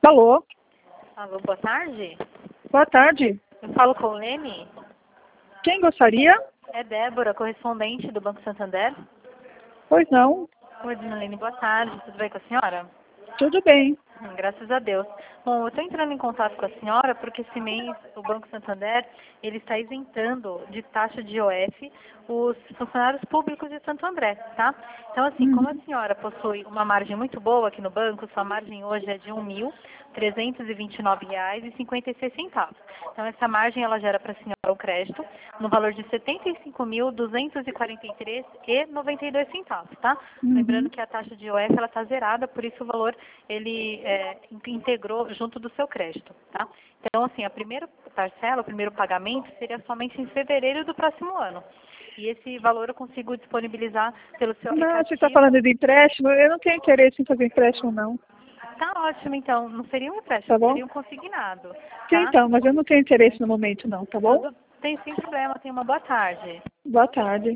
Alô? Alô, boa tarde. Boa tarde. Eu falo com o Lene. Quem gostaria? É Débora, correspondente do Banco Santander. Pois não. Oi, dona Lene, boa tarde. Tudo bem com a senhora? Tudo bem. Graças a Deus. Bom, eu estou entrando em contato com a senhora porque esse mês o Banco Santander ele está isentando de taxa de IOF os funcionários públicos de Santo André, tá? Então, assim, como a senhora possui uma margem muito boa aqui no banco, sua margem hoje é de R$ 1.329,56. Então, essa margem ela gera para a senhora um crédito no valor de R$ 75.243,92, tá? Lembrando que a taxa de IOF ela está zerada, por isso o valor ele integrou junto do seu crédito, tá? Então, assim, a primeira parcela, o primeiro pagamento seria somente em fevereiro do próximo ano. E esse valor eu consigo disponibilizar pelo seu Não, aplicativo. você está falando de empréstimo? Eu não tenho interesse em fazer empréstimo, não. Tá ótimo, então. Não seria um empréstimo, Tá bom? seria um consignado, Sim, tá? então, mas eu não tenho interesse no momento, não, tá bom? Tudo tem sem problema. Tenha uma boa tarde. Boa tarde.